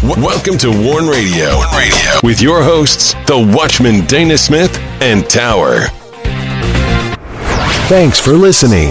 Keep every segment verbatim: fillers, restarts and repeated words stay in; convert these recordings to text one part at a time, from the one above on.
W- welcome to Warn Radio. Warn Radio with your hosts, the Watchman Dana Smith and Tower. Thanks for listening.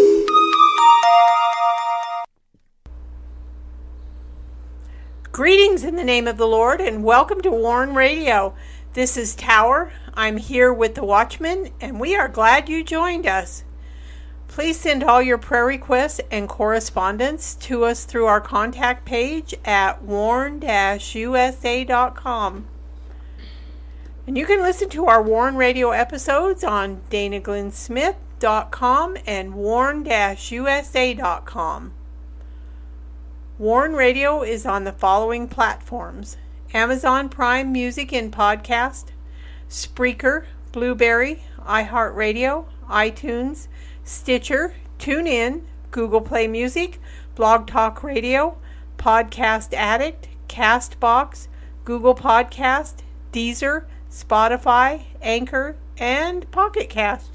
Greetings in the name of the Lord, and welcome to Warn Radio. This is Tower. I'm here with the Watchman, and we are glad you joined us. Please send all your prayer requests and correspondence to us through our contact page at warn dash u s a dot com. And you can listen to our Warn Radio episodes on dana glenn smith dot com and warn dash u s a dot com. Warn Radio is on the following platforms: Amazon Prime Music and Podcast, Spreaker, Blueberry, iHeartRadio, iTunes, Stitcher, TuneIn, Google Play Music, Blog Talk Radio, Podcast Addict, CastBox, Google Podcast, Deezer, Spotify, Anchor, and Pocket Cast.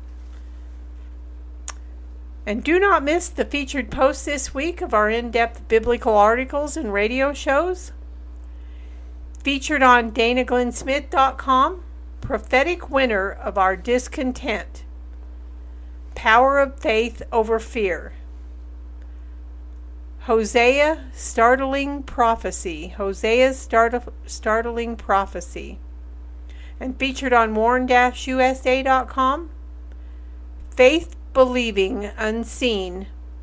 And do not miss the featured posts this week of our in-depth biblical articles and radio shows. Featured on dana glenn smith dot com, Prophetic Winter of Our Discontent. Power of Faith Over Fear. Hosea Startling Prophecy. Hosea's start- Startling Prophecy. And featured on warn dash u s a dot com, Faith Believing Unseen.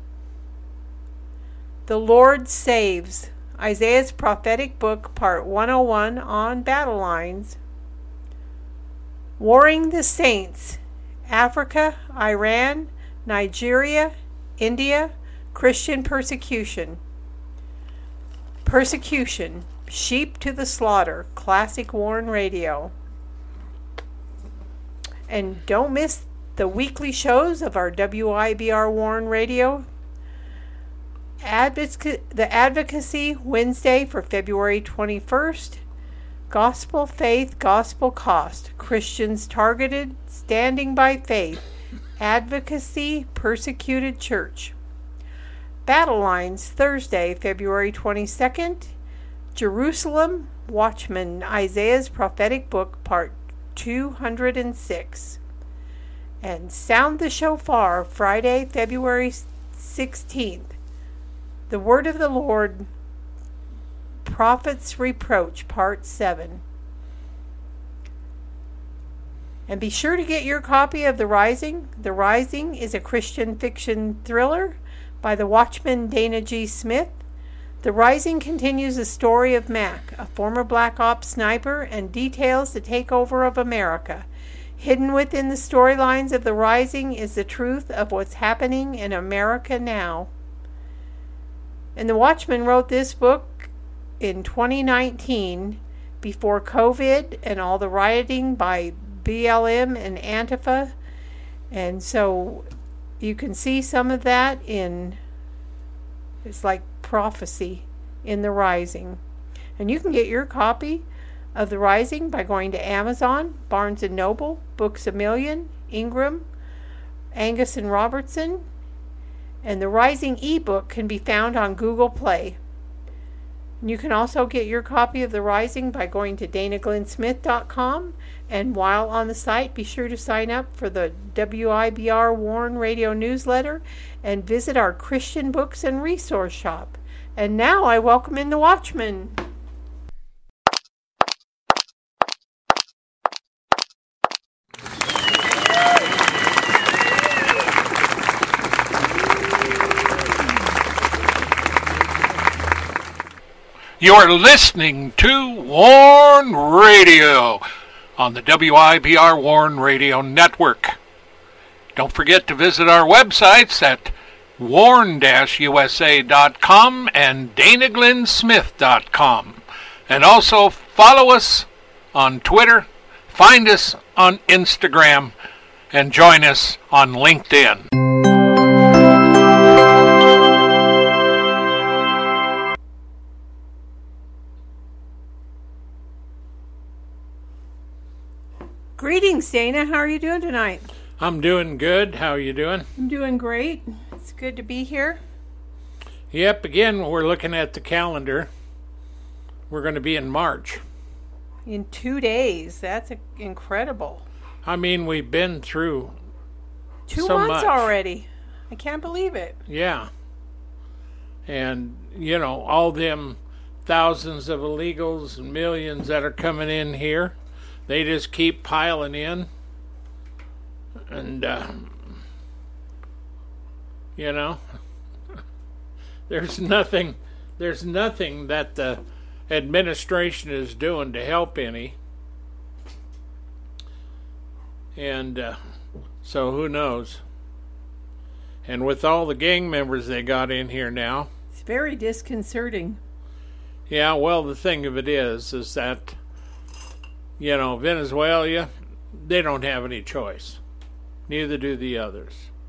The Lord Saves. Isaiah's Prophetic Book, Part one oh one on Battle Lines. Warring the Saints. Africa, Iran, Nigeria, India, Christian persecution. Persecution, Sheep to the Slaughter, Classic Warn Radio. And don't miss the weekly shows of our W I B R Warn Radio. Advoc- the Advocacy Wednesday for February twenty-first. Gospel Faith, Gospel Cost. Christians Targeted, Standing by Faith. Advocacy, Persecuted Church. Battle Lines, Thursday, February twenty-second. Jerusalem, Watchman, Isaiah's Prophetic Book, Part two hundred six. And Sound the Shofar, Friday, February sixteenth. The Word of the Lord, Prophet's Reproach, Part seven. And be sure to get your copy of The Rising. The Rising is a Christian fiction thriller by the Watchman Dana G. Smith. The Rising continues the story of Mac, a former Black Ops sniper, and details the takeover of America. Hidden within the storylines of The Rising is the truth of what's happening in America now. And the Watchman wrote this book in twenty nineteen, before COVID and all the rioting by B L M and Antifa. And so you can see some of that in, it's like prophecy in The Rising. And you can get your copy of The Rising by going to Amazon, Barnes and Noble, Books A Million, Ingram, Angus and Robertson. And The Rising ebook can be found on Google Play. You can also get your copy of The Rising by going to dana glenn smith dot com. And while on the site, be sure to sign up for the W I B R Warn Radio newsletter and visit our Christian books and resource shop. And now I welcome in the Watchman. You're listening to Warn Radio on the W I B R Warn Radio Network. Don't forget to visit our websites at warn dash u s a dot com and dana glenn smith dot com. And also follow us on Twitter, find us on Instagram, and join us on LinkedIn. Greetings, Dana. How are you doing tonight? I'm doing good. How are you doing? I'm doing great. It's good to be here. Yep, again, we're looking at the calendar. We're going to be in March. In two days. That's a, incredible. I mean, we've been through Two so months much. already. I can't believe it. Yeah. And, you know, all them thousands of illegals and millions that are coming in here, they just keep piling in. And, uh, you know, there's nothing, there's nothing that the administration is doing to help any. And uh, so who knows? And with all the gang members they got in here now. It's very disconcerting. Yeah, well, the thing of it is, is that, you know, Venezuela, they don't have any choice. Neither do the others.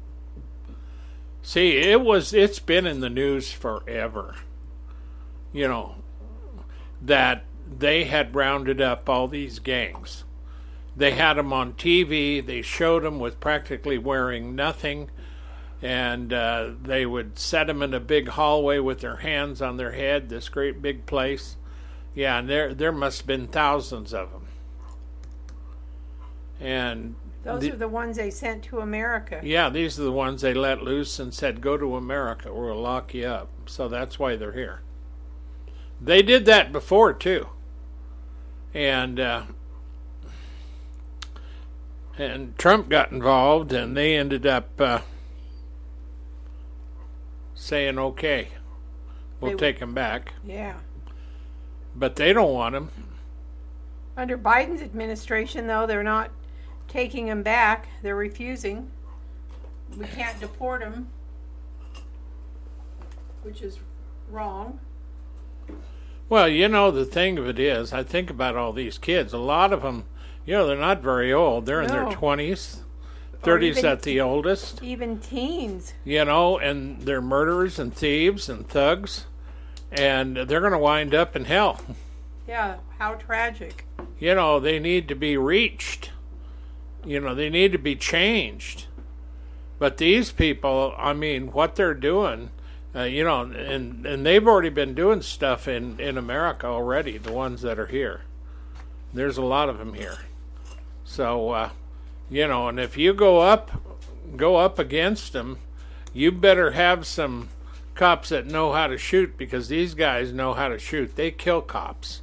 See, it was, it's been in the news forever, you know, that they had rounded up all these gangs. They had them on T V. They showed them with practically wearing nothing. And uh, they would set them in a big hallway with their hands on their head, this great big place. Yeah, and there there must have been thousands of them. And those the, are the ones they sent to America. Yeah, these are the ones they let loose and said, go to America or we'll lock you up. So that's why they're here. They did that before, too. And uh, and Trump got involved, and they ended up uh, saying, okay, we'll they, take him back. Yeah. But they don't want him. Under Biden's administration, though, they're not taking him back. They're refusing. We can't deport him, which is wrong. Well, you know, the thing of it is, I think about all these kids. A lot of them, you know, they're not very old. They're in no. their twenties, thirties at the oldest. Even teens. You know, and they're murderers and thieves and thugs. And they're going to wind up in hell. Yeah, how tragic. You know, they need to be reached. You know, they need to be changed. But these people, I mean, what they're doing... Uh, you know, and, and they've already been doing stuff in, in America already, the ones that are here. There's a lot of them here. So, uh, you know, and if you go up, go up against them, you better have some cops that know how to shoot, because these guys know how to shoot. They kill cops.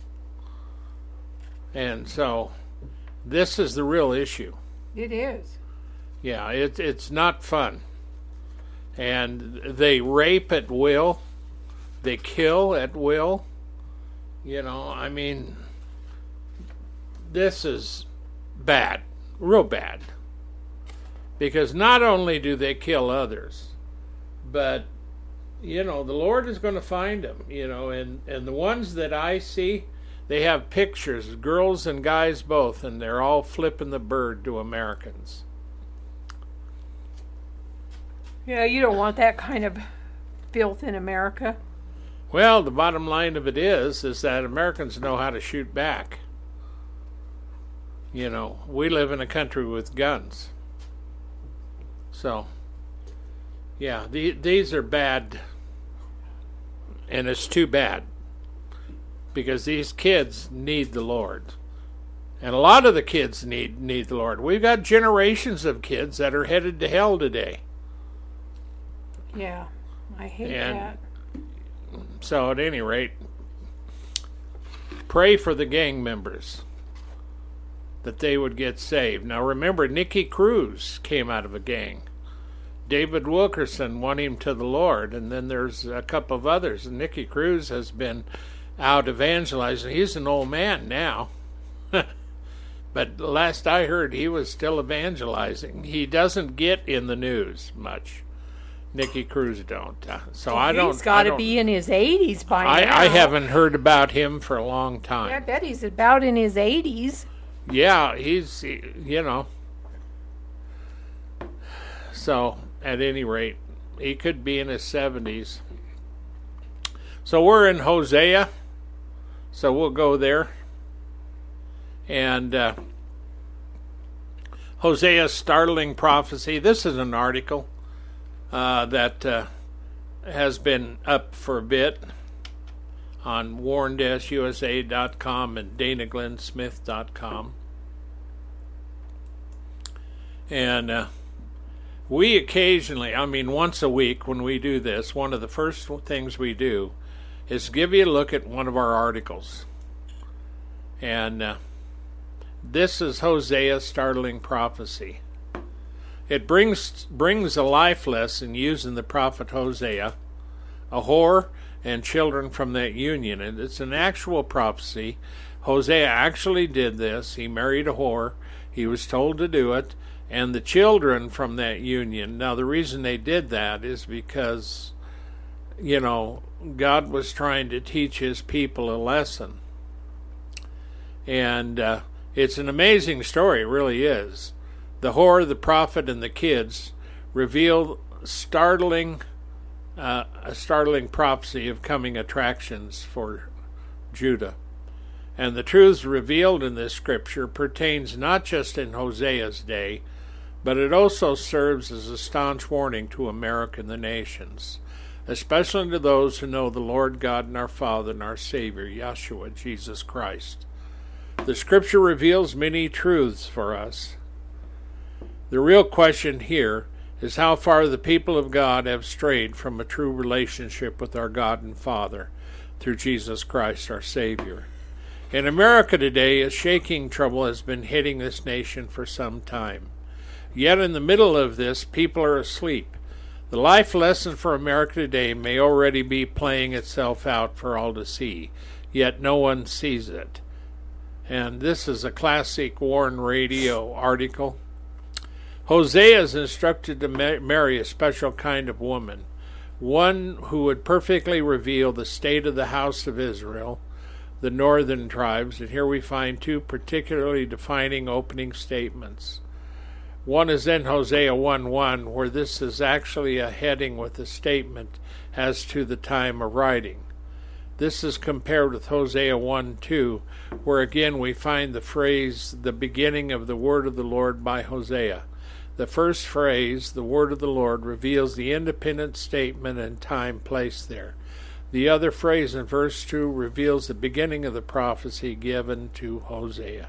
And so, this is the real issue. It is. Yeah, it, it's not fun. And they rape at will. They kill at will. You know, I mean, this is bad, real bad. Because not only do they kill others, but, you know, the Lord is going to find them, you know, and, and the ones that I see, they have pictures, girls and guys both, and they're all flipping the bird to Americans. Yeah, you don't want that kind of filth in America. Well, the bottom line of it is, is that Americans know how to shoot back. You know, we live in a country with guns. So, yeah, the, these are bad, and it's too bad, because these kids need the Lord. And a lot of the kids need, need the Lord. We've got generations of kids that are headed to hell today. Yeah, I hate and that. So at any rate, pray for the gang members, that they would get saved. Now remember, Nicky Cruz came out of a gang. David Wilkerson won him to the Lord, and then there's a couple of others. And Nicky Cruz has been out evangelizing. He's an old man now. But last I heard, he was still evangelizing. He doesn't get in the news much. Nicky Cruz don't. Uh, so I don't. He's got to to be in his eighties by I, now. I haven't heard about him for a long time. Yeah, I bet he's about in his eighties. Yeah, he's, you know. So, at any rate, he could be in his seventies. So we're in Hosea. So we'll go there. And uh, Hosea's startling prophecy. This is an article uh, that uh, has been up for a bit on warren dash u s a dot com and dana glenn smith dot com. And uh, we occasionally, I mean once a week when we do this, one of the first things we do is give you a look at one of our articles. And uh, this is Hosea's startling prophecy. It brings brings a life lesson using the prophet Hosea, a whore, and children from that union. And it's an actual prophecy. Hosea actually did this. He married a whore. He was told to do it. And the children from that union. Now, the reason they did that is because, you know, God was trying to teach his people a lesson. And uh, it's an amazing story, it really is. The whore, the prophet, and the kids reveal startling, uh, a startling prophecy of coming attractions for Judah. And the truths revealed in this scripture pertains not just in Hosea's day, but it also serves as a staunch warning to America and the nations, especially to those who know the Lord God and our Father and our Savior, Yeshua, Jesus Christ. The scripture reveals many truths for us. The real question here is how far the people of God have strayed from a true relationship with our God and Father through Jesus Christ, our Savior. In America today, a shaking trouble has been hitting this nation for some time. Yet in the middle of this, people are asleep. The life lesson for America today may already be playing itself out for all to see, yet no one sees it. And this is a classic Warren Radio article. Hosea is instructed to ma- marry a special kind of woman, one who would perfectly reveal the state of the house of Israel, the northern tribes, and here we find two particularly defining opening statements. One is in Hosea one one, where this is actually a heading with a statement as to the time of writing. This is compared with Hosea one two, where again we find the phrase, the beginning of the word of the Lord by Hosea. The first phrase, the word of the Lord, reveals the independent statement and time placed there. The other phrase in verse two reveals the beginning of the prophecy given to Hosea.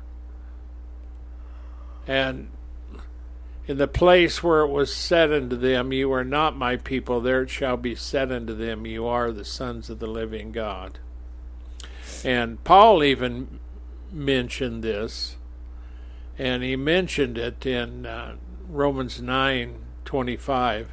And in the place where it was said unto them, you are not my people, there it shall be said unto them, you are the sons of the living God. And Paul even mentioned this, and he mentioned it in uh, Romans nine twenty-five.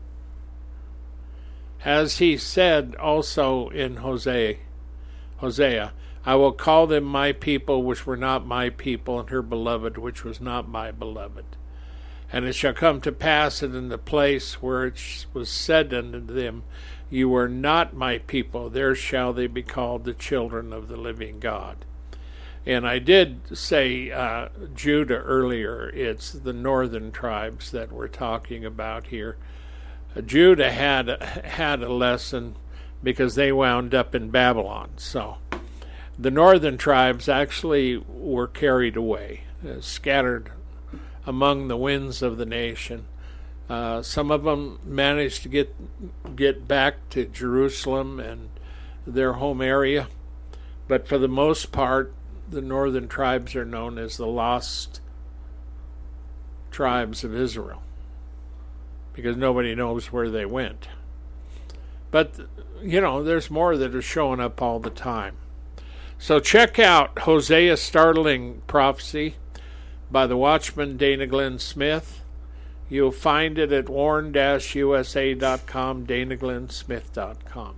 As he said also in Hosea, Hosea, I will call them my people which were not my people, and her beloved which was not my beloved. And it shall come to pass that in the place where it was said unto them, you are not my people, there shall they be called the children of the living God. And I did say uh, Judah earlier. It's the northern tribes that we're talking about here. Uh, Judah had had a lesson because they wound up in Babylon. So the northern tribes actually were carried away, uh, scattered among the winds of the nation. Uh, some of them managed to get get back to Jerusalem and their home area, but for the most part, the northern tribes are known as the lost tribes of Israel, because nobody knows where they went. But, you know, there's more that are showing up all the time. So check out Hosea's startling prophecy by the Watchman Dana Glenn Smith. You'll find it at warren dash u s a dot com, dana glenn smith dot com.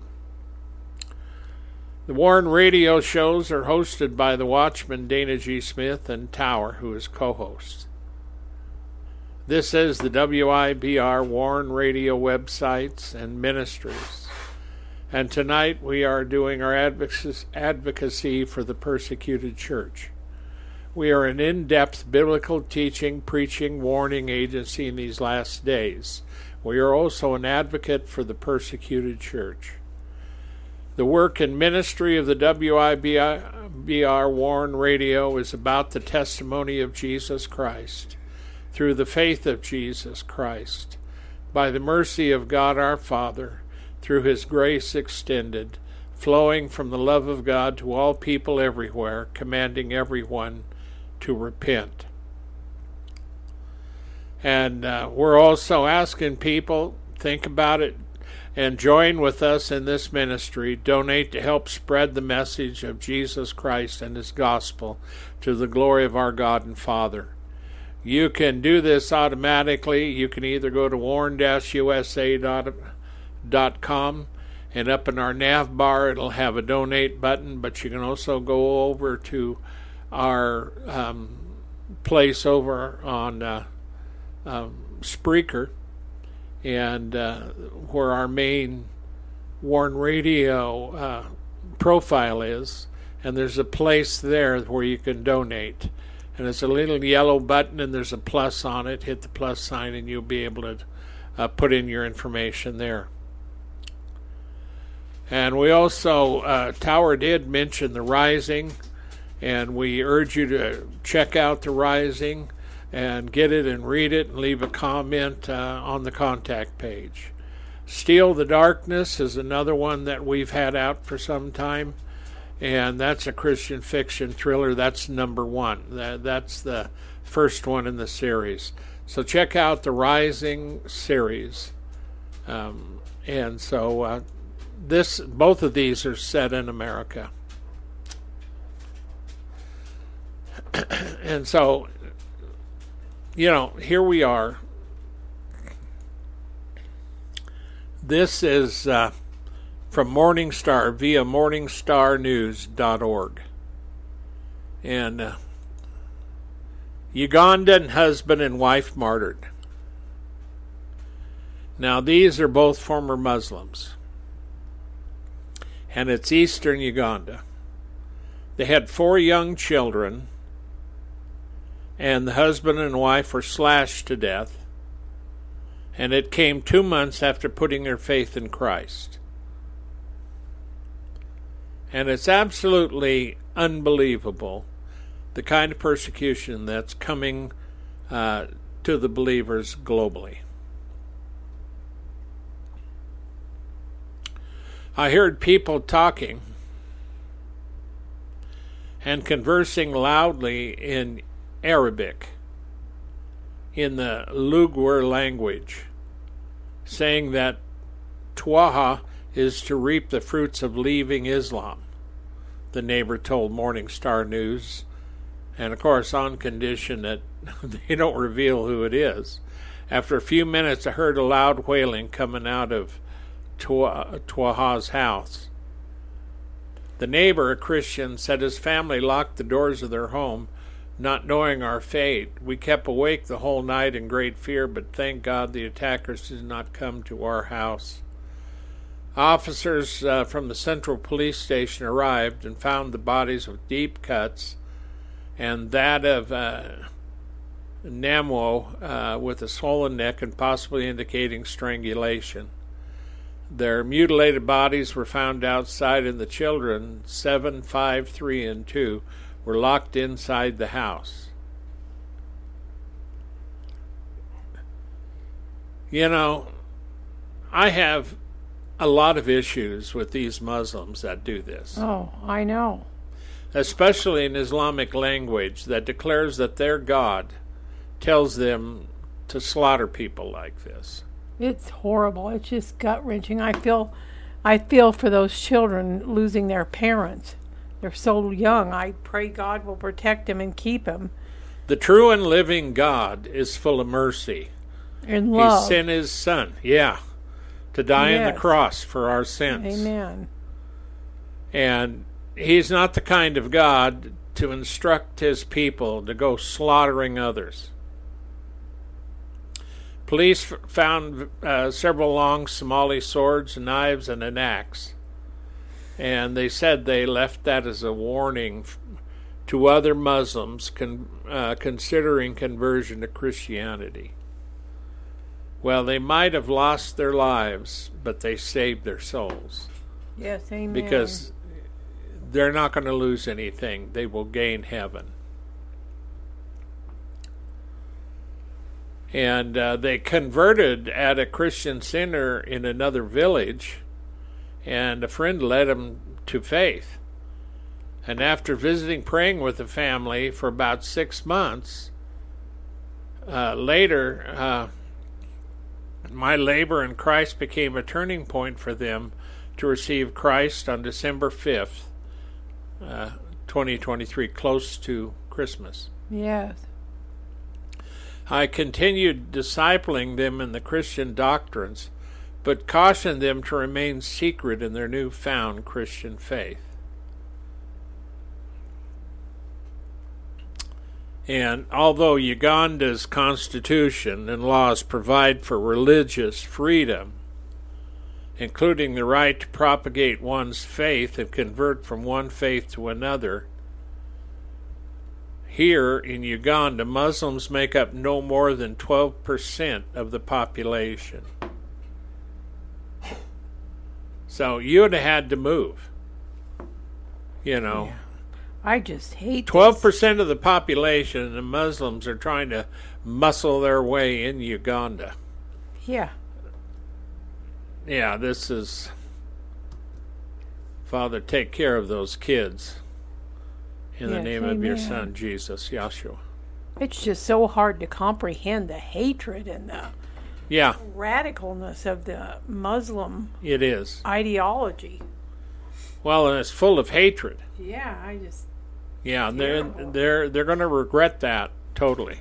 The Warren Radio shows are hosted by the Watchman Dana G. Smith and Tower, who is co-host. This is the W I B R Warren Radio websites and ministries. And tonight we are doing our advocacy for the persecuted church. We are an in-depth biblical teaching, preaching, warning agency in these last days. We are also an advocate for the persecuted church. The work and ministry of the W I B R Warren Radio is about the testimony of Jesus Christ, through the faith of Jesus Christ, by the mercy of God our Father, through his grace extended, flowing from the love of God to all people everywhere, commanding everyone to repent. And uh, we're also asking people, think about it and join with us in this ministry. Donate to help spread the message of Jesus Christ and His gospel to the glory of our God and Father. You can do this automatically. You can either go to warn dash u s a dot com, and up in our nav bar it'll have a donate button, but you can also go over to our um, place over on uh, um, Spreaker, and uh, where our main Warn Radio uh, profile is, and there's a place there where you can donate. And it's a little yellow button, and there's a plus on it. Hit the plus sign, and you'll be able to uh, put in your information there. And we also, uh, Tower did mention The Rising, and we urge you to check out The Rising and get it and read it and leave a comment uh, on the contact page. Steal the Darkness is another one that we've had out for some time. And that's a Christian fiction thriller. That's number one. That, that's the first one in the series. So check out the Rising series. Um, and so uh, this, both of these are set in America. And so, you know, here we are. This is... Uh, from Morningstar via morningstar news dot org. And uh, Ugandan husband and wife martyred. Now these are both former Muslims. And it's eastern Uganda. They had four young children, and the husband and wife were slashed to death. And it came two months after putting their faith in Christ. And it's absolutely unbelievable, the kind of persecution that's coming uh, to the believers globally. I heard people talking and conversing loudly in Arabic, in the Lugur language, saying that Twaha is to reap the fruits of leaving Islam, the neighbor told Morningstar News, and of course on condition that they don't reveal who it is. After a few minutes, I heard a loud wailing coming out of Twaha's house. The neighbor, a Christian, said his family locked the doors of their home, not knowing our fate. We kept awake the whole night in great fear, but thank God the attackers did not come to our house. Officers uh, from the Central Police Station arrived and found the bodies with deep cuts, and that of uh, Namwo uh, with a swollen neck and possibly indicating strangulation. Their mutilated bodies were found outside, and the children, seven, five, three, and two, were locked inside the house. You know, I have a lot of issues with these Muslims that do this. Oh, I know. Especially in Islamic language that declares that their God tells them to slaughter people like this. It's horrible. It's just gut-wrenching. I feel I feel for those children losing their parents. They're so young. I pray God will protect them and keep them. The true and living God is full of mercy. And love. He sent His Son, yeah, to die yes. on the cross for our sins. Amen. And He's not the kind of God to instruct His people to go slaughtering others. Police f- found uh, several long Somali swords, knives, and an axe. And they said they left that as a warning f- to other Muslims con- uh, considering conversion to Christianity. Well, they might have lost their lives, but they saved their souls. Yes, amen. Because they're not going to lose anything. They will gain heaven. And uh, they converted at a Christian center in another village, and a friend led them to faith. And after visiting, praying with the family for about six months, uh, later, uh, my labor in Christ became a turning point for them to receive Christ on December fifth, uh, twenty twenty-three, close to Christmas. Yes. I continued discipling them in the Christian doctrines, but cautioned them to remain secret in their newfound Christian faith. And although Uganda's constitution and laws provide for religious freedom, including the right to propagate one's faith and convert from one faith to another, here in Uganda, Muslims make up no more than twelve percent of the population. So you would have had to move, you know. Yeah. I just hate twelve percent of the population, the Muslims are trying to muscle their way in Uganda. Yeah. Yeah, this is... Father, take care of those kids. In the Yes, name of your amen. Son, Jesus, Yahshua. It's just so hard to comprehend the hatred and the Yeah, radicalness of the Muslim it is. ideology. Well, and it's full of hatred. Yeah, I just... Yeah, and they're Terrible. they're they're going to regret that totally.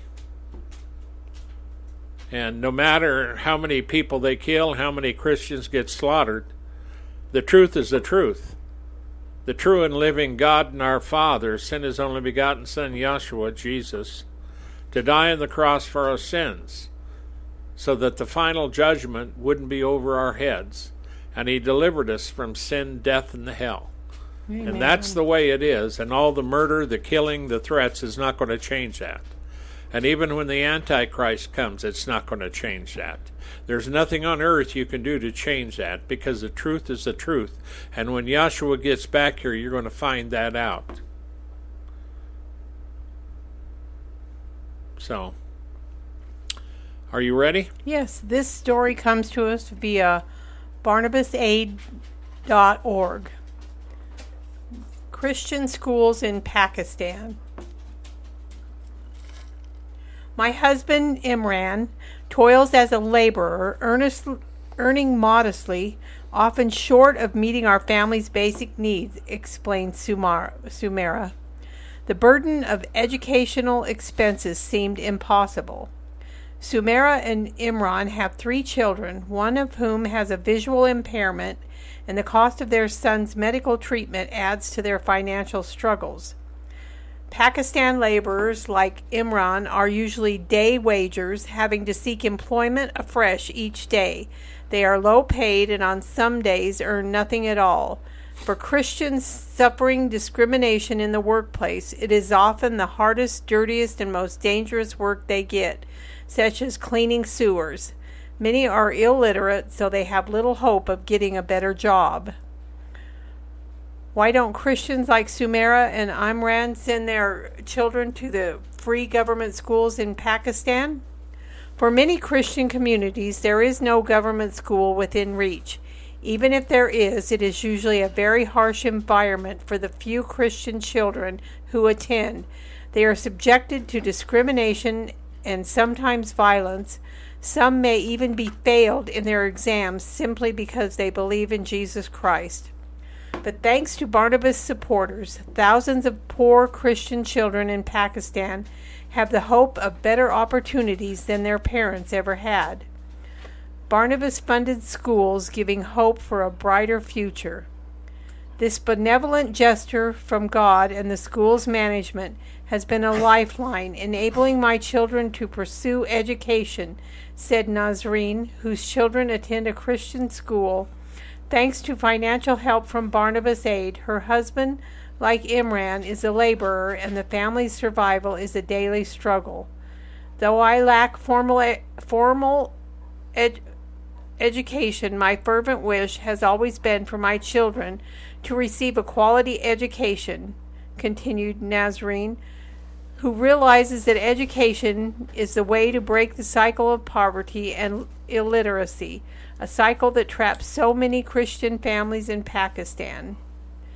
And no matter how many people they kill, how many Christians get slaughtered, the truth is the truth. The true and living God and our Father sent His only begotten Son, Yahshua, Jesus, to die on the cross for our sins, so that the final judgment wouldn't be over our heads, and He delivered us from sin, death, and the hell. Amen. And that's the way it is, and all the murder, the killing, the threats is not going to change that. And even when the Antichrist comes, it's not going to change that. There's nothing on earth you can do to change that, because the truth is the truth. And when Yahshua gets back here, you're going to find that out. So, are you ready? Yes, this story comes to us via barnabas aid dot org. Christian schools in Pakistan. My husband, Imran, toils as a laborer, earnest, earning modestly, often short of meeting our family's basic needs, explained Sumar, Sumera. The burden of educational expenses seemed impossible. Sumera and Imran have three children, one of whom has a visual impairment, and the cost of their son's medical treatment adds to their financial struggles. Pakistan laborers like Imran are usually day wagers, having to seek employment afresh each day. They are low paid and on some days earn nothing at all. For Christians suffering discrimination in the workplace, it is often the hardest, dirtiest, and most dangerous work they get, such as cleaning sewers. Many are illiterate, so they have little hope of getting a better job. Why don't Christians like Sumera and Imran send their children to the free government schools in Pakistan? For many Christian communities, there is no government school within reach. Even if there is, it is usually a very harsh environment for the few Christian children who attend. They are subjected to discrimination and sometimes violence. Some may even be failed in their exams simply because they believe in Jesus Christ. But thanks to Barnabas supporters, thousands of poor Christian children in Pakistan have the hope of better opportunities than their parents ever had. Barnabas funded schools, giving hope for a brighter future. This benevolent gesture from God and the school's management has been a lifeline, enabling my children to pursue education, said Nazreen, whose children attend a Christian school. Thanks to financial help from Barnabas Aid, her husband, like Imran, is a laborer, and the family's survival is a daily struggle. Though I lack formal e- formal ed- education, my fervent wish has always been for my children to receive a quality education, continued Nazreen, who realizes that education is the way to break the cycle of poverty and illiteracy, a cycle that traps so many Christian families in Pakistan.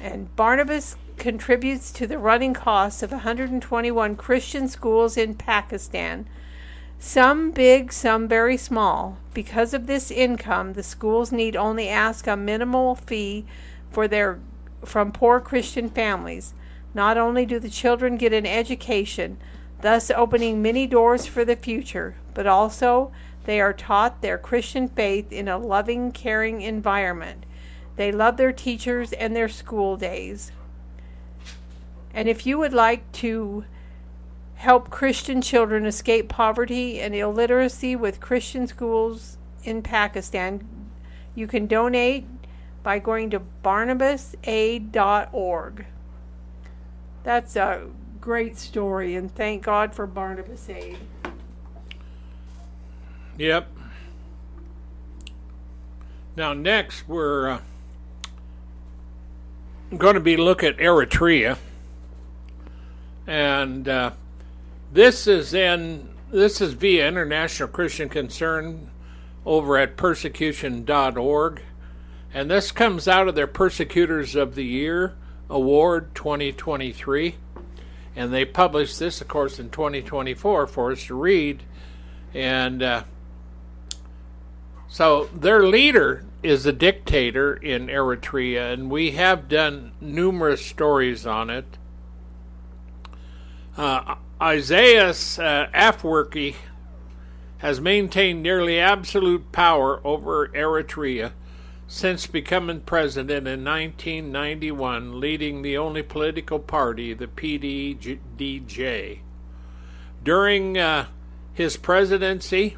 And Barnabas contributes to the running costs of one hundred twenty-one Christian schools in Pakistan, some big, some very small. Because of this income, the schools need only ask a minimal fee for their from poor Christian families. Not only do the children get an education, thus opening many doors for the future, but also they are taught their Christian faith in a loving, caring environment. They love their teachers and their school days. And if you would like to help Christian children escape poverty and illiteracy with Christian schools in Pakistan, you can donate by going to barnabas aid dot org. That's a great story, and thank God for Barnabas Aid. Yep. Now next we're uh, going to be look at Eritrea, and uh, this is in this is via International Christian Concern over at persecution dot org, and this comes out of their Persecutors of the Year Award twenty twenty-three, and they published this, of course, in twenty twenty-four for us to read, and uh, so their leader is a dictator in Eritrea, and we have done numerous stories on it. Uh, Isaias uh, Afwerki has maintained nearly absolute power over Eritrea since becoming president in nineteen ninety-one, leading the only political party, the P D D J. During uh, his presidency,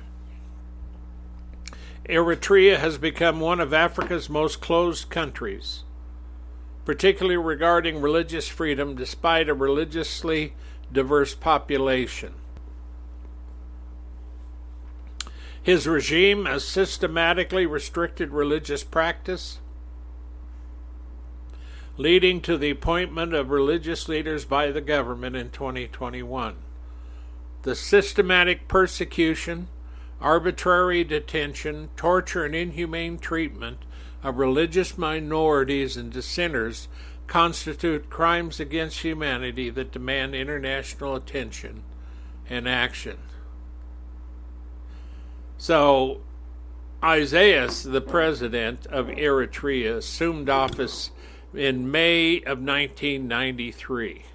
Eritrea has become one of Africa's most closed countries, particularly regarding religious freedom, despite a religiously diverse population. His regime has systematically restricted religious practice, leading to the appointment of religious leaders by the government in twenty twenty-one. The systematic persecution, arbitrary detention, torture, and inhumane treatment of religious minorities and dissenters constitute crimes against humanity that demand international attention and action. So, Isaias, the president of Eritrea, assumed office in May of nineteen ninety-three.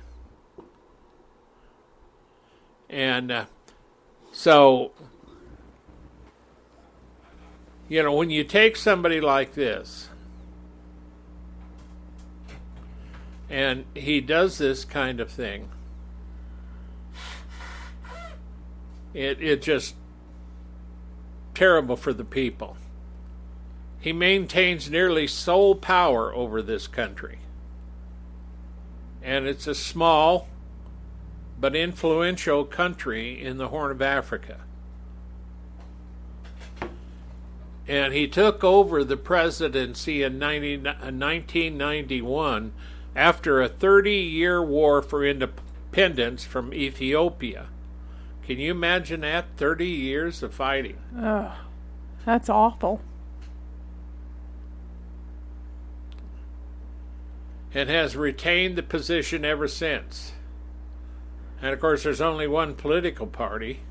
And uh, so, you know, when you take somebody like this, and he does this kind of thing, it it just terrible for the people. He maintains nearly sole power over this country. And it's a small but influential country in the Horn of Africa. And he took over the presidency in nineteen ninety-one after a thirty-year war for independence from Ethiopia. Can you imagine that? thirty years of fighting. Oh, that's awful. And has retained the position ever since. And of course, there's only one political party.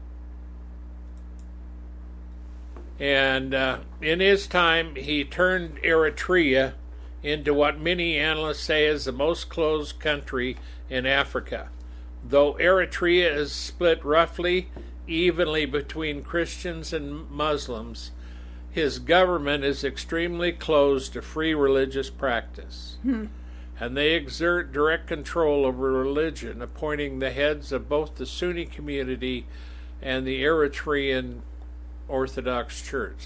And uh, in his time, he turned Eritrea into what many analysts say is the most closed country in Africa. Though Eritrea is split roughly evenly between Christians and Muslims, his government is extremely closed to free religious practice. Hmm. And they exert direct control over religion, appointing the heads of both the Sunni community and the Eritrean Orthodox Church.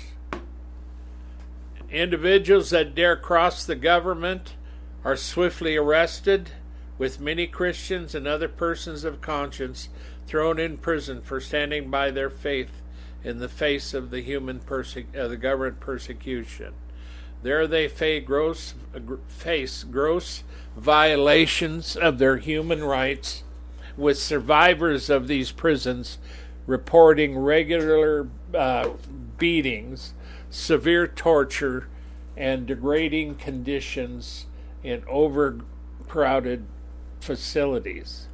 Individuals that dare cross the government are swiftly arrested, with many Christians and other persons of conscience thrown in prison for standing by their faith in the face of the human perse- uh, the government persecution. There they face gross, uh, face gross violations of their human rights, with survivors of these prisons reporting regular uh, beatings, severe torture, and degrading conditions in overcrowded facilities.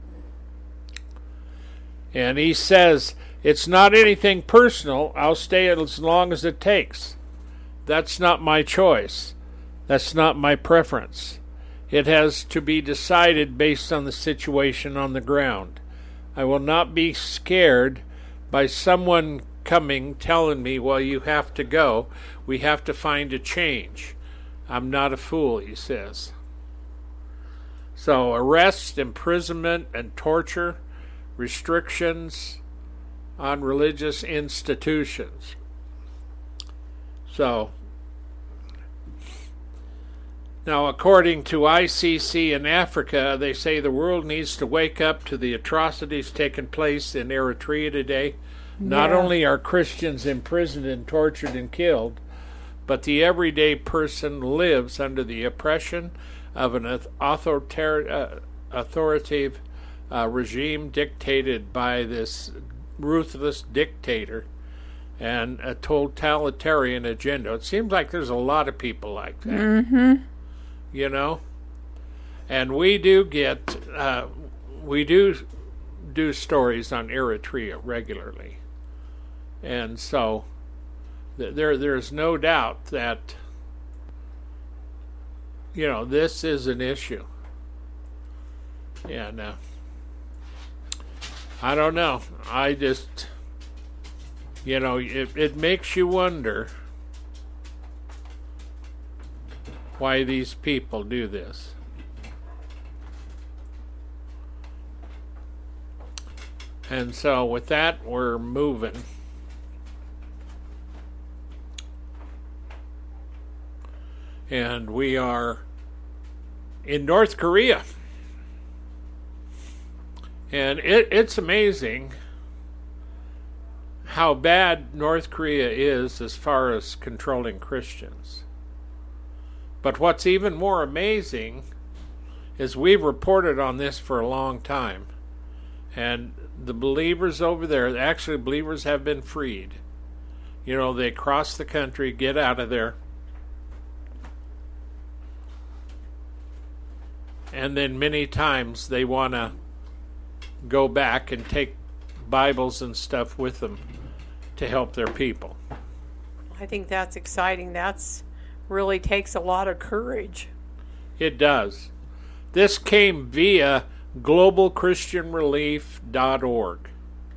And he says, it's not anything personal. I'll stay as long as it takes. That's not my choice. That's not my preference. It has to be decided based on the situation on the ground. I will not be scared by someone coming telling me, well, you have to go. We have to find a change. I'm not a fool, he says. So arrest, imprisonment, and torture, restrictions on religious institutions. So, now according to I C C in Africa, they say the world needs to wake up to the atrocities taking place in Eritrea today. Not Yeah. only are Christians imprisoned and tortured and killed, but the everyday person lives under the oppression of an author- uh, authoritative uh, regime dictated by this ruthless dictator and a totalitarian agenda. It seems like there's a lot of people like that. Mm-hmm. You know? And we do get, uh, we do do stories on Eritrea regularly. And so th- there there's no doubt that, you know, this is an issue. And uh, I don't know. I just, you know, it, it makes you wonder why these people do this. And so with that, we're moving. And we are in North Korea. And it, it's amazing how bad North Korea is as far as controlling Christians. But what's even more amazing is we've reported on this for a long time. And the believers over there, actually believers have been freed. You know, they cross the country, get out of there. And then many times they want to go back and take Bibles and stuff with them to help their people. I think that's exciting. That's really takes a lot of courage. It does. This came via global christian relief dot org.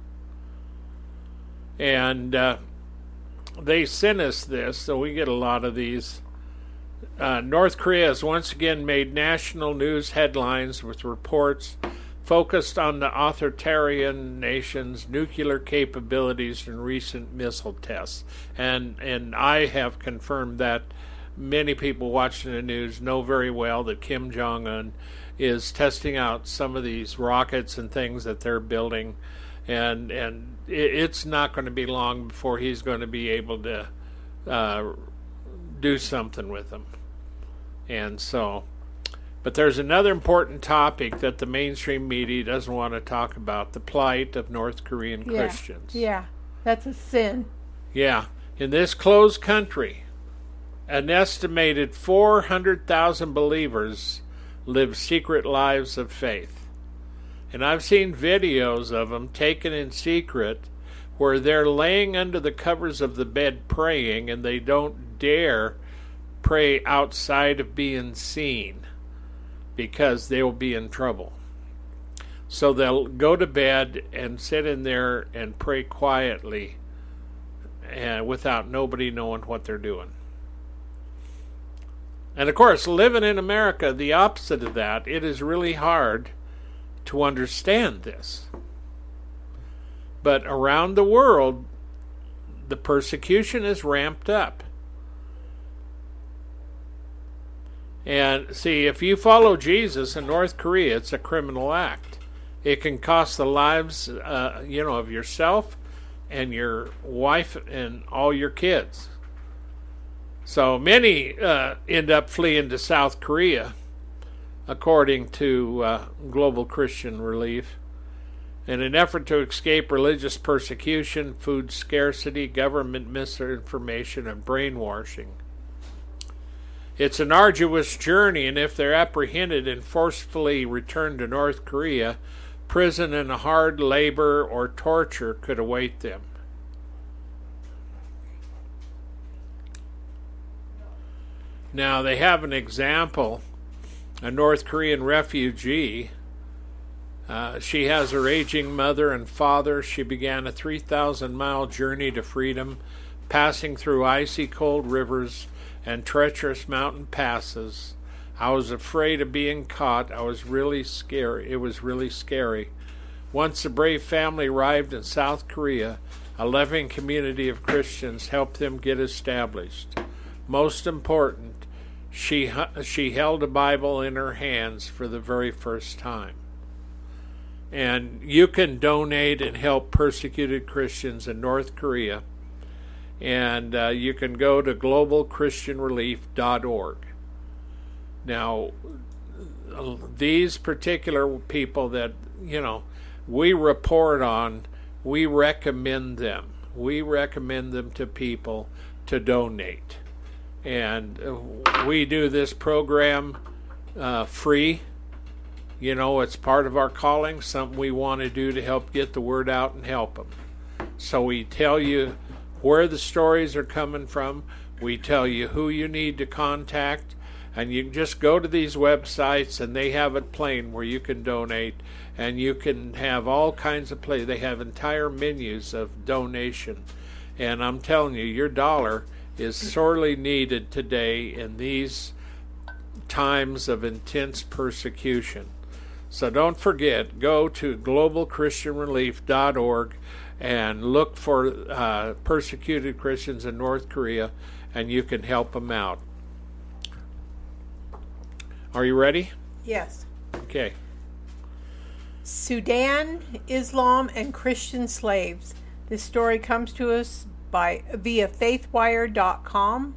And uh, they sent us this, so we get a lot of these. Uh, North Korea has once again made national news headlines with reports focused on the authoritarian nation's nuclear capabilities and recent missile tests. And and I have confirmed that. Many people watching the news know very well that Kim Jong-un is testing out some of these rockets and things that they're building, and and it's not going to be long before he's going to be able to uh, do something with them. And so, but there's another important topic that the mainstream media doesn't want to talk about: the plight of North Korean Yeah. Christians. Yeah, that's a sin. Yeah, in this closed country, an estimated four hundred thousand believers live secret lives of faith. And I've seen videos of them taken in secret where they're laying under the covers of the bed praying, and they don't dare pray outside of being seen because they will be in trouble. So they'll go to bed and sit in there and pray quietly and without nobody knowing what they're doing. And of course, living in America, the opposite of that, it is really hard to understand this. But around the world, the persecution is ramped up. And see, if you follow Jesus in North Korea, it's a criminal act. It can cost the lives, uh, you know, of yourself and your wife and all your kids. So many uh, end up fleeing to South Korea, according to uh, Global Christian Relief, in an effort to escape religious persecution, food scarcity, government misinformation, and brainwashing. It's an arduous journey, and if they're apprehended and forcefully returned to North Korea, prison and hard labor or torture could await them. Now, they have an example, a North Korean refugee. Uh, she has her aging mother and father. She began a three thousand mile journey to freedom, passing through icy cold rivers and treacherous mountain passes. I was afraid of being caught. I was really scary. It was really scary. Once the brave family arrived in South Korea, a loving community of Christians helped them get established. Most important, she she held a Bible in her hands for the very first time. And you can donate and help persecuted Christians in North Korea. And uh, you can go to global christian relief dot org. Now, these particular people that, you know, we report on, we recommend them. We recommend them to people to donate. And uh, we do this program uh, free. You know, it's part of our calling, something we want to do to help get the word out and help them. So we tell you where the stories are coming from. We tell you who you need to contact, and you can just go to these websites and they have it plain where you can donate, and you can have all kinds of play. They have entire menus of donation, and I'm telling you, your dollar is sorely needed today in these times of intense persecution. So don't forget, go to global christian relief dot org and look for uh, persecuted Christians in North Korea, and you can help them out. Are you ready? Yes. Okay. Sudan, Islam, and Christian slaves. This story comes to us by via faithwire dot com.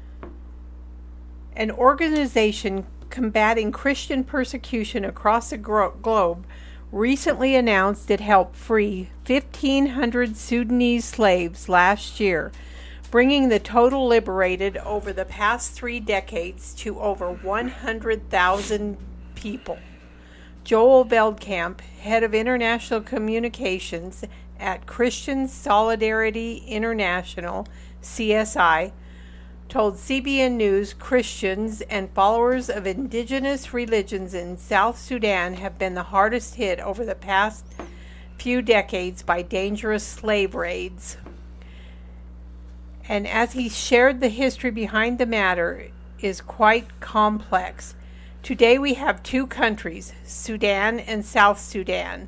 An organization combating Christian persecution across the gro- globe recently announced it helped free fifteen hundred Sudanese slaves last year, bringing the total liberated over the past three decades to over one hundred thousand people. Joel Veldkamp, head of international communications at Christian Solidarity International, C S I, told C B N News Christians and followers of indigenous religions in South Sudan have been the hardest hit over the past few decades by dangerous slave raids. And as he shared, the history behind the matter is quite complex. Today we have two countries, Sudan and South Sudan.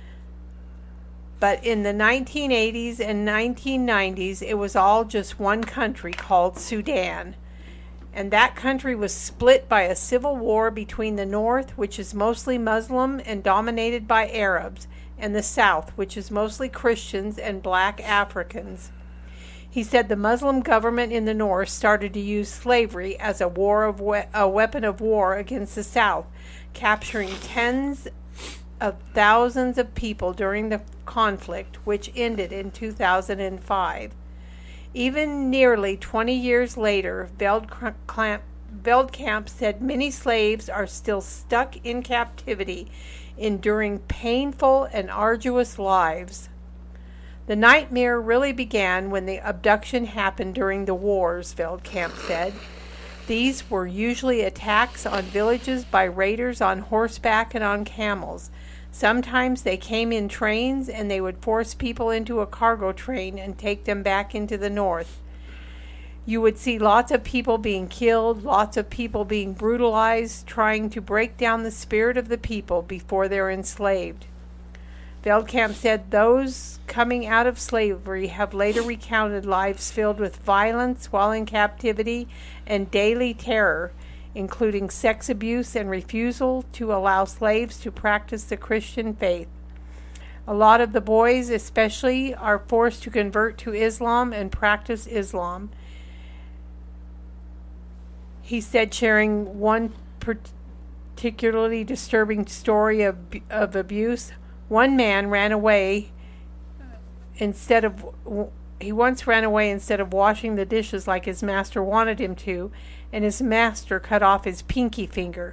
But in the nineteen eighties and nineteen nineties, it was all just one country called Sudan. And that country was split by a civil war between the north, which is mostly Muslim and dominated by Arabs, and the south, which is mostly Christians and black Africans. He said the Muslim government in the north started to use slavery as a war of we- a weapon of war against the south, capturing tens of thousands of people during the conflict, which ended in two thousand five. Even nearly twenty years later, Veldkamp, Veldkamp said many slaves are still stuck in captivity, enduring painful and arduous lives. The nightmare really began when the abduction happened during the wars, Veldkamp said. These were usually attacks on villages by raiders on horseback and on camels. Sometimes they came in trains and they would force people into a cargo train and take them back into the north. You would see lots of people being killed, lots of people being brutalized, trying to break down the spirit of the people before they're enslaved. Veldkamp said those coming out of slavery have later recounted lives filled with violence while in captivity and daily terror, including sex abuse and refusal to allow slaves to practice the Christian faith. A lot of the boys especially are forced to convert to Islam and practice Islam. He said, sharing one particularly disturbing story of, of abuse. One man ran away instead of he once ran away instead of washing the dishes like his master wanted him to, and his master cut off his pinky finger.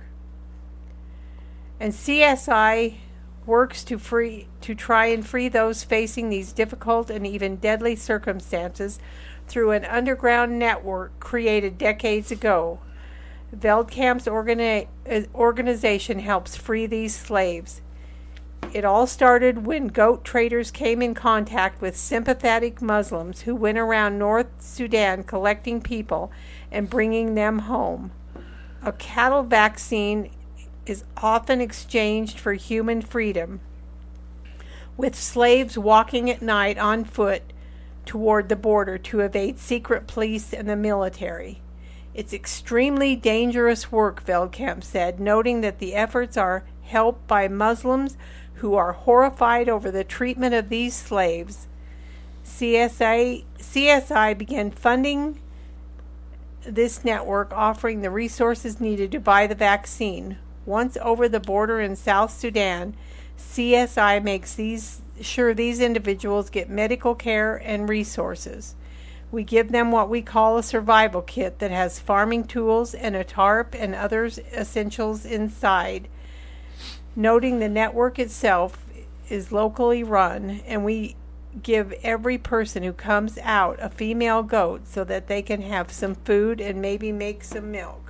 And C S I works to free to try and free those facing these difficult and even deadly circumstances through an underground network created decades ago. Veldkamp's organi- organization helps free these slaves. It all started when goat traders came in contact with sympathetic Muslims who went around North Sudan collecting people and bringing them home. A cattle vaccine is often exchanged for human freedom, with slaves walking at night on foot toward the border to evade secret police and the military. It's extremely dangerous work, Veldkamp said, noting that the efforts are helped by Muslims who are horrified over the treatment of these slaves. C S I, C S I began funding this network, offering the resources needed to buy the vaccine. Once over the border in South Sudan, C S I makes these sure these individuals get medical care and resources. We give them what we call a survival kit that has farming tools and a tarp and other essentials inside. Noting the network itself is locally run, and we give every person who comes out a female goat so that they can have some food and maybe make some milk.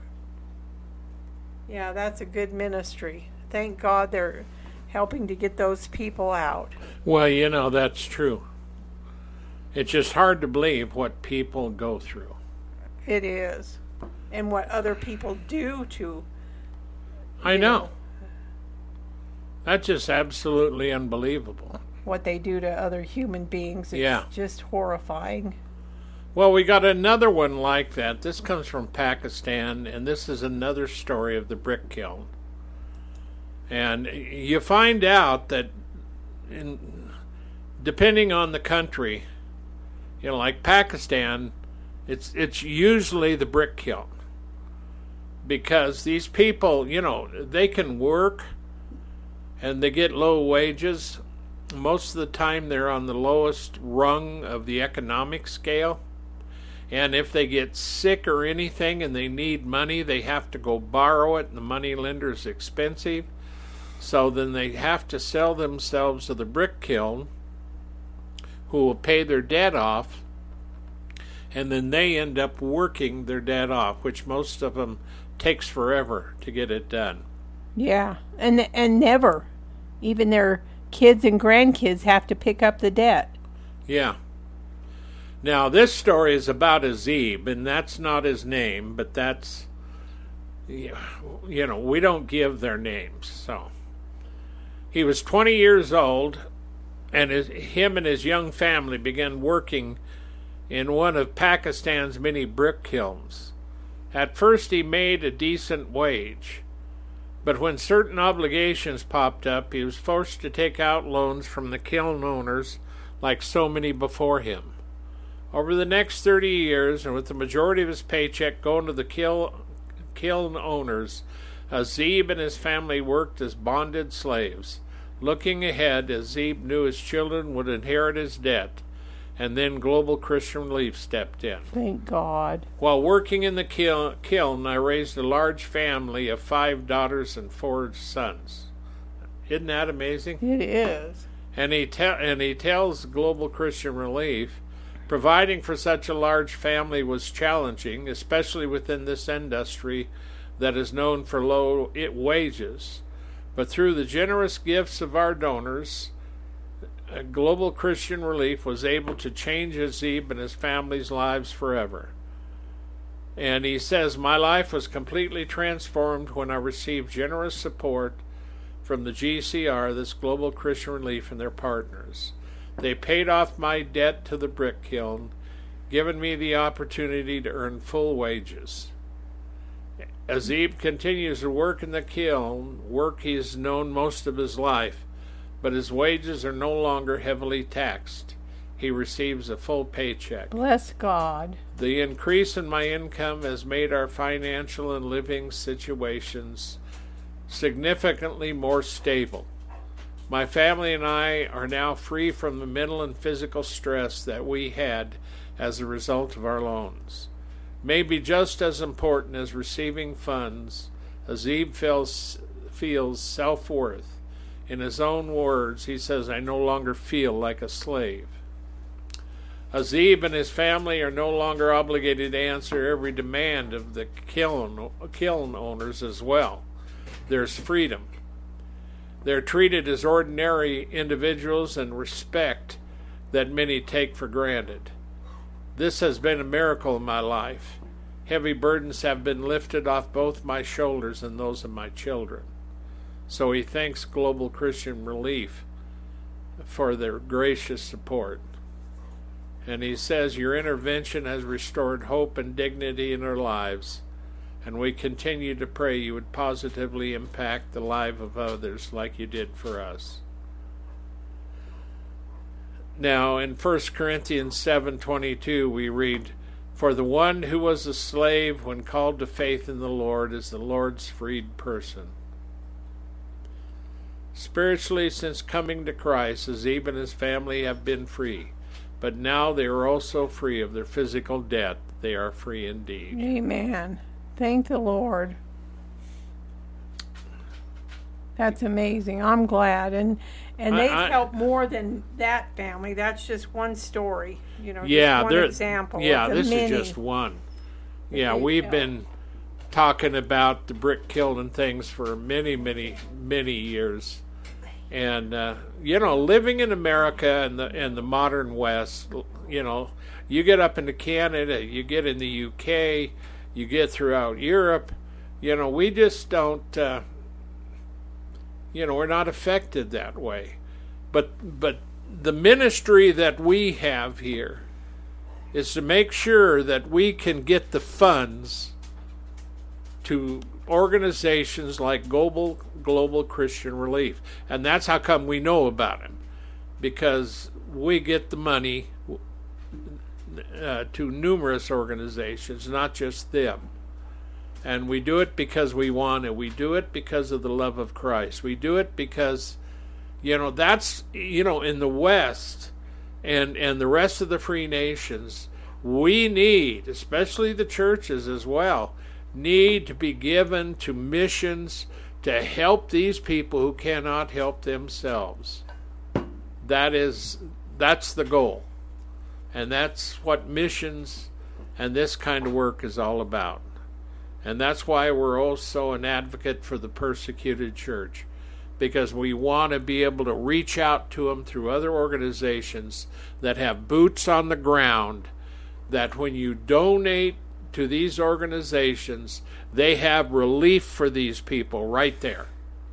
Yeah, that's a good ministry. Thank God they're helping to get those people out. Well, you know, that's true. It's just hard to believe what people go through. It is. And what other people do to... I know. know. That's just absolutely unbelievable. What they do to other human beings. It's yeah. just horrifying. Well, we got another one like that. This comes from Pakistan, and this is another story of the brick kiln. And you find out that in, depending on the country, you know, like Pakistan, it's it's usually the brick kiln. Because these people, you know, they can work and they get low wages. Most of the time they're on the lowest rung of the economic scale. And if they get sick or anything and they need money, they have to go borrow it, and the money lender is expensive. So then they have to sell themselves to the brick kiln, who will pay their debt off, and then they end up working their debt off, which most of them takes forever to get it done. Yeah, and and never. Even their kids and grandkids have to pick up the debt. Yeah. Now, this story is about Azib, and that's not his name, but that's, you know, we don't give their names, so. He was twenty years old, and his, him and his young family began working in one of Pakistan's many brick kilns. At first, he made a decent wage, but when certain obligations popped up, he was forced to take out loans from the kiln owners like so many before him. Over the next thirty years, and with the majority of his paycheck going to the kiln, kiln owners, Azib and his family worked as bonded slaves. Looking ahead, Azib knew his children would inherit his debt, and then Global Christian Relief stepped in. Thank God. While working in the kiln, kiln, I raised a large family of five daughters and four sons. Isn't that amazing? It is. And he, te- and he tells Global Christian Relief, providing for such a large family was challenging, especially within this industry that is known for low wages. But through the generous gifts of our donors, Global Christian Relief was able to change Azib and his family's lives forever. And he says, my life was completely transformed when I received generous support from the G C R, this Global Christian Relief, and their partners. They paid off my debt to the brick kiln, giving me the opportunity to earn full wages. Azib continues to work in the kiln, work he has known most of his life, but his wages are no longer heavily taxed. He receives a full paycheck. Bless God. The increase in my income has made our financial and living situations significantly more stable. My family and I are now free from the mental and physical stress that we had as a result of our loans. Maybe just as important as receiving funds, Azib feels, feels self-worth. In his own words, he says, "I no longer feel like a slave." Azib and his family are no longer obligated to answer every demand of the kiln, kiln owners as well. There's freedom. They're treated as ordinary individuals and respect that many take for granted. This has been a miracle in my life. Heavy burdens have been lifted off both my shoulders and those of my children. So he thanks Global Christian Relief for their gracious support. And he says, "Your intervention has restored hope and dignity in our lives, and we continue to pray you would positively impact the life of others like you did for us." Now, in First Corinthians seven twenty-two, we read, "For the one who was a slave when called to faith in the Lord is the Lord's freed person." Spiritually, since coming to Christ, Azib and his family have been free, but now they are also free of their physical debt. They are free indeed. Amen. Thank the Lord. That's amazing. I'm glad. And and they've I, I, helped more than that family. That's just one story. You know, yeah, just one example. Yeah, of this many. is just one. Yeah, we've helped. been talking about the brick kiln and things for many, many, many years. And, uh, you know, living in America and the, and the modern West, you know, you get up into Canada, you get in the U K, you get throughout Europe, you know, we just don't, uh, you know, we're not affected that way. But, but the ministry that we have here is to make sure that we can get the funds to organizations like Global Global Christian Relief. And that's how come we know about it, because we get the money uh, to numerous organizations, not just them. And we do it because we want it. We do it because of the love of Christ. We do it because, you know, that's, you know, in the West and, and the rest of the free nations, we need, especially the churches as well, need to be given to missions to help these people who cannot help themselves. That is, that's the goal. And that's what missions and this kind of work is all about. And that's why we're also an advocate for the persecuted church, because we want to be able to reach out to them through other organizations that have boots on the ground, that when you donate to these organizations, they have relief for these people right there.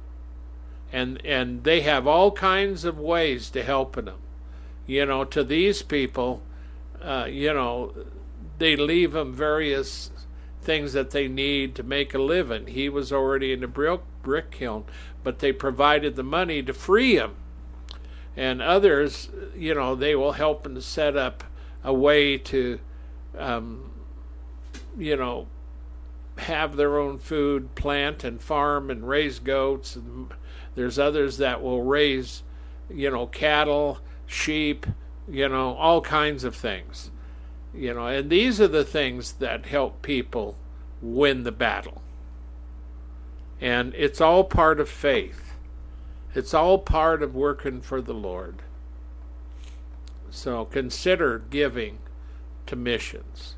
And and they have all kinds of ways to helping them. You know, to these people, uh, you know, they leave them various things that they need to make a living. He was already in the brick, brick kiln, but they provided the money to free him. And others, you know, they will help them to set up a way to um, you know, have their own food, plant and farm and raise goats. And there's others that will raise, you know, cattle, sheep, you know, all kinds of things. You know, and these are the things that help people win the battle. And it's all part of faith. It's all part of working for the Lord. So consider giving to missions.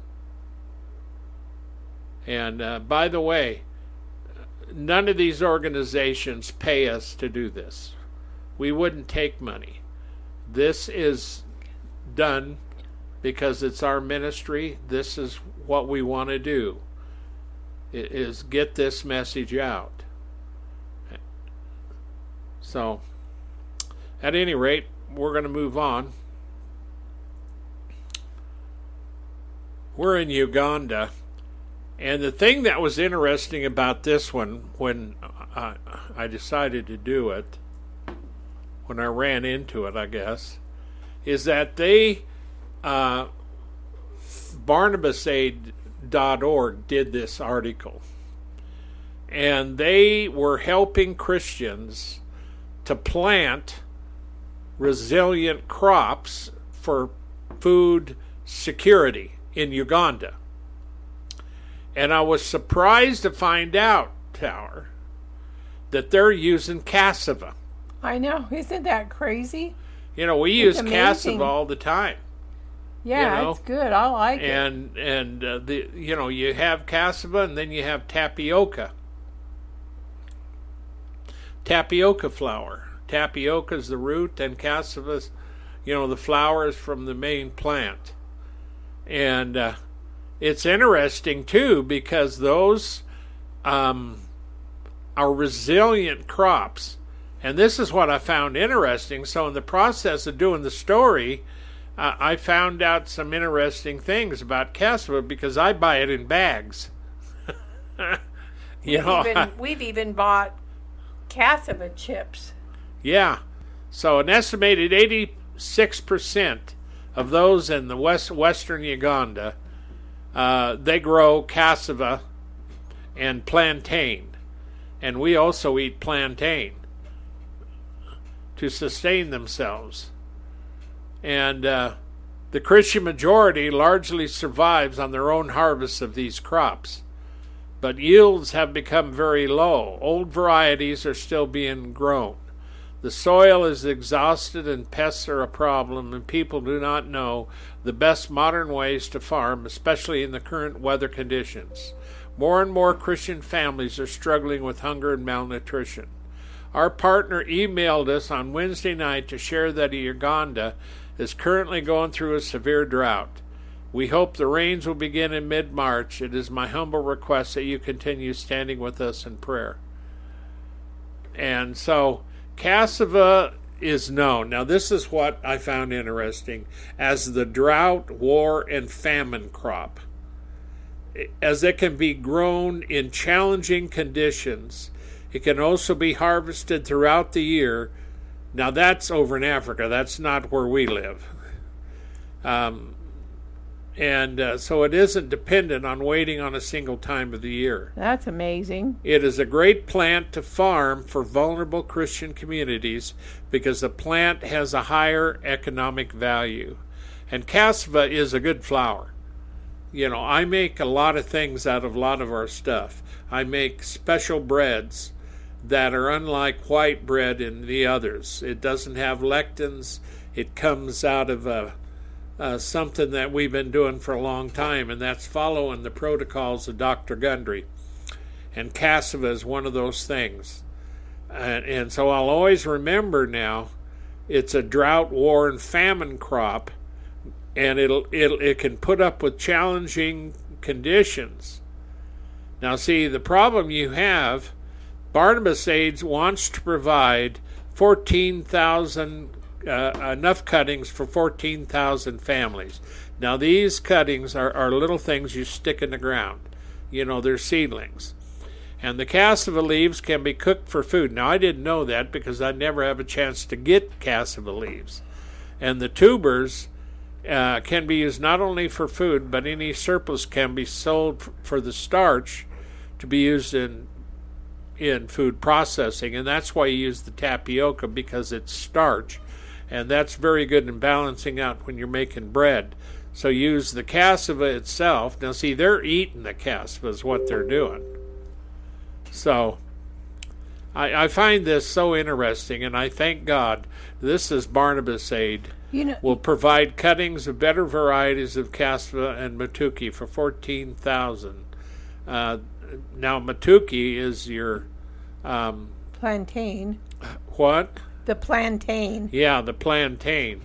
And uh, by the way, none of these organizations pay us to do this. We wouldn't take money. This is done because it's our ministry. This is what we want to do, is get this message out. So, at any rate, we're going to move on. We're in Uganda. And the thing that was interesting about this one, when I, I decided to do it, when I ran into it, I guess, is that they, uh, Barnabas Aid dot org did this article. And they were helping Christians to plant resilient crops for food security in Uganda. And I was surprised to find out, Tower, that they're using cassava. I know. Isn't that crazy? You know, we It's use amazing. cassava all the time. Yeah, You know, it's good. I like it. And and uh, the you know, you have cassava and then you have tapioca. Tapioca flour. Tapioca is the root, and cassava's, you know, the flower is from the main plant. And uh, it's interesting too, because those um, are resilient crops. And this is what I found interesting. So in the process of doing the story, uh, I found out some interesting things about cassava because I buy it in bags. you we've, know, even, we've even bought cassava chips. Yeah. So an estimated eighty-six percent of those in the west western Uganda, uh, they grow cassava and plantain. And we also eat plantain to sustain themselves. And uh, the Christian majority largely survives on their own harvests of these crops. But yields have become very low. Old varieties are still being grown. The soil is exhausted and pests are a problem, and people do not know the best modern ways to farm, especially in the current weather conditions. More and more Christian families are struggling with hunger and malnutrition. Our partner emailed us on Wednesday night to share that Uganda is currently going through a severe drought. We hope the rains will begin in mid-March. It is my humble request that you continue standing with us in prayer. And so cassava is known. Now this is what I found interesting as the drought, war, and famine crop. As it can be grown in challenging conditions, it can also be harvested throughout the year. Now that's over in Africa. That's not where we live. Um, and uh, so it isn't dependent on waiting on a single time of the year. That's amazing. It is a great plant to farm for vulnerable Christian communities because the plant has a higher economic value. And cassava is a good flour. You know, I make a lot of things out of a lot of our stuff. I make special breads that are unlike white bread in the others. It doesn't have lectins. It comes out of a, uh, something that we've been doing for a long time, and that's following the protocols of Doctor Gundry. And cassava is one of those things. And, and so I'll always remember now, it's a drought, war, and famine crop, and it'll, it'll it can put up with challenging conditions. Now see, the problem you have, Barnabas Aids wants to provide fourteen thousand, uh, enough cuttings for fourteen thousand families. Now these cuttings are, are little things you stick in the ground. You know, they're seedlings. And the cassava leaves can be cooked for food. Now I didn't know that because I never have a chance to get cassava leaves. And the tubers uh, can be used not only for food, but any surplus can be sold f- for the starch to be used in in food processing, and that's why you use the tapioca, because it's starch, and that's very good in balancing out when you're making bread. So use the cassava itself. Now see, they're eating the cassava is what they're doing. So I, I find this so interesting, and I thank God this is Barnabas Aid. You know, Will provide cuttings of better varieties of cassava and matuki for fourteen thousand. Uh, now matuki is your um, plantain. what? The plantain. Yeah, the plantain.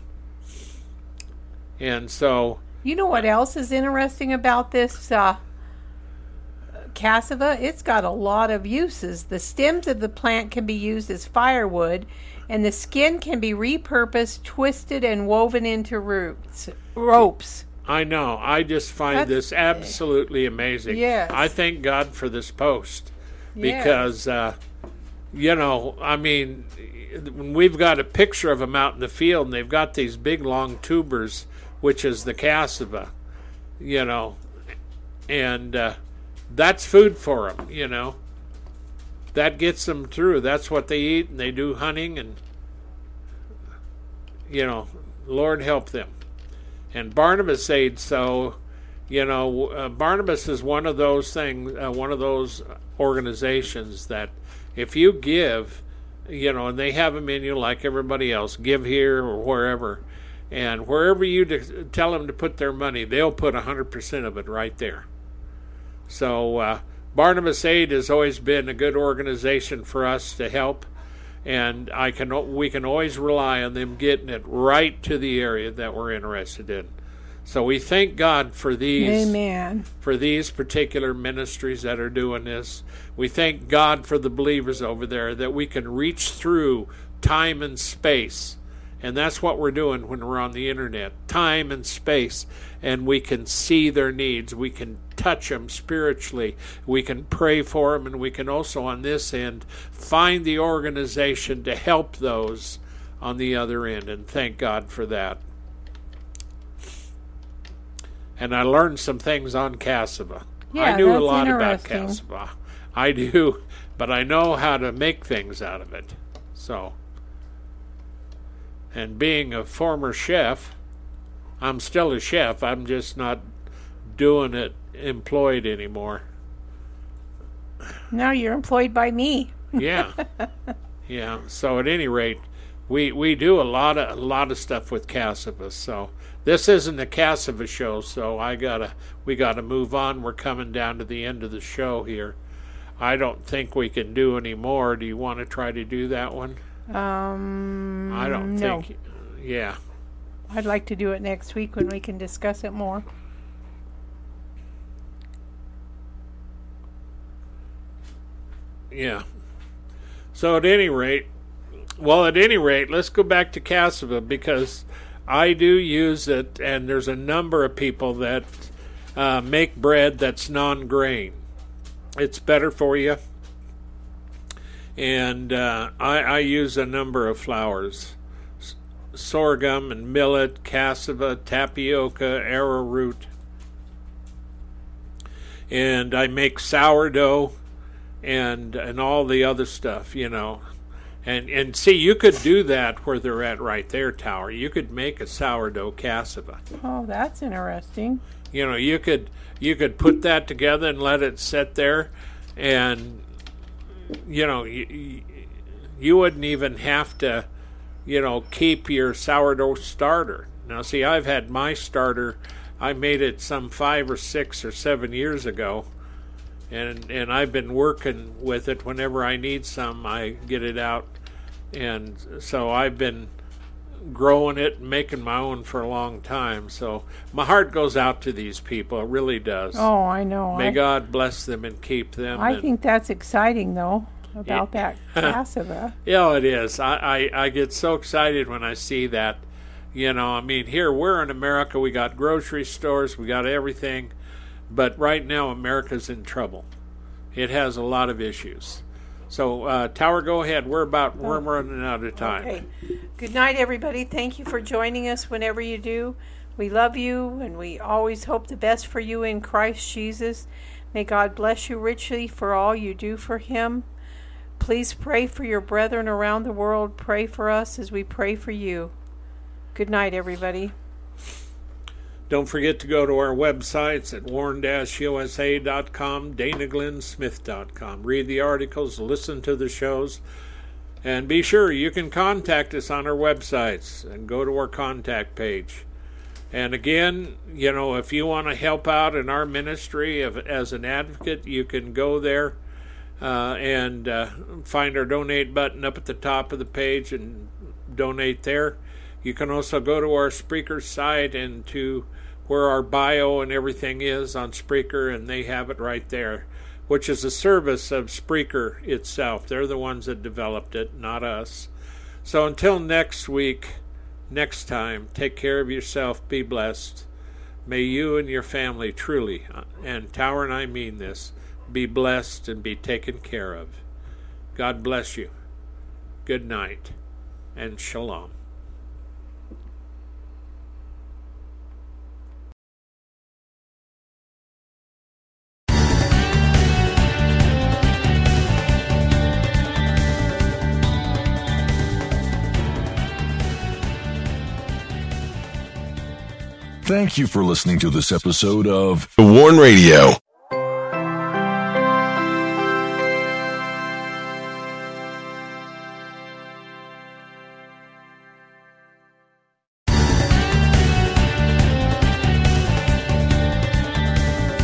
And so You know what else is interesting about this uh, cassava? It's got a lot of uses. The stems of the plant can be used as firewood, and the skin can be repurposed, twisted, and woven into roots, ropes. I know. I just find That's- this absolutely amazing. Yes. I thank God for this post Yes. because, uh, you know, I mean, when we've got a picture of them out in the field, and they've got these big long tubers, which is the cassava, you know, and uh, that's food for them, you know. that gets them through. That's what they eat, and they do hunting, and, you know, Lord help them. And Barnabas Aid, so, you know, uh, Barnabas is one of those things, uh, one of those organizations that if you give, you know, and they have a menu like everybody else, give here or wherever, and wherever you de- tell them to put their money, they'll put one hundred percent of it right there. So uh, Barnabas Aid has always been a good organization for us to help, and I can we can always rely on them getting it right to the area that we're interested in. So we thank God for these Amen. for these particular ministries that are doing this. We thank God for the believers over there that we can reach through time and space. And that's what we're doing when we're on the internet, time and space, and we can see their needs. We can touch them spiritually. We can pray for them, and we can also, on this end, find the organization to help those on the other end, and thank God for that. And I learned some things on Cassava. Yeah, I knew a that's lot about interesting. Cassava. I do, but I know how to make things out of it. So... And being a former chef, I'm still a chef. I'm just not doing it employed anymore. Now you're employed by me. Yeah. Yeah. So at any rate, we, we do a lot of a lot of stuff with Cassava. So this isn't a Cassava show, so I gotta we gotta move on. We're coming down to the end of the show here. I don't think we can do any more. Do you want to try to do that one? Um, I don't no. think, yeah. I'd like to do it next week when we can discuss it more. Yeah. So at any rate, well, at any rate, let's go back to Cassava because I do use it, and there's a number of people that uh, make bread that's non-grain. It's better for you. And uh, I, I use a number of flours, S- sorghum and millet, cassava, tapioca, arrowroot. And I make sourdough and and all the other stuff, you know. And and see, you could do that where they're at right there, Tower. You could make a sourdough cassava. Oh, that's interesting. You know, you could you could put that together and let it sit there, and you know, you, you wouldn't even have to, you know, keep your sourdough starter. Now, see, I've had my starter. I made it some five or six or seven years ago, and and I've been working with it. Whenever I need some, I get it out, and so I've been growing it and making my own for a long time. So my heart goes out to these people. It really does. Oh, I know. May I, God bless them and keep them. I and, think that's exciting, though, about that cassava. Yeah, it is. I, I, I get so excited when I see that. You know, I mean, here we're in America. We got grocery stores. We got everything. But right now, America's in trouble. It has a lot of issues. So, uh, Tower, go ahead. We're about we're running out of time. Okay. Good night, everybody. Thank you for joining us whenever you do. We love you, and we always hope the best for you in Christ Jesus. May God bless you richly for all you do for Him. Please pray for your brethren around the world. Pray for us as we pray for you. Good night, everybody. Don't forget to go to our websites at warren dash u s a dot com, dana glenn smith dot com. Read the articles, listen to the shows, and be sure you can contact us on our websites and go to our contact page. And again, you know, if you want to help out in our ministry of, as an advocate, you can go there uh, and uh, find our donate button up at the top of the page and donate there. You can also go to our Spreaker site and to where our bio and everything is on Spreaker, and they have it right there, which is a service of Spreaker itself. They're the ones that developed it, not us. So until next week, next time, take care of yourself, be blessed. May you and your family truly, and Tower and I mean this, be blessed and be taken care of. God bless you. Good night, and shalom. Thank you for listening to this episode of The Warn Radio.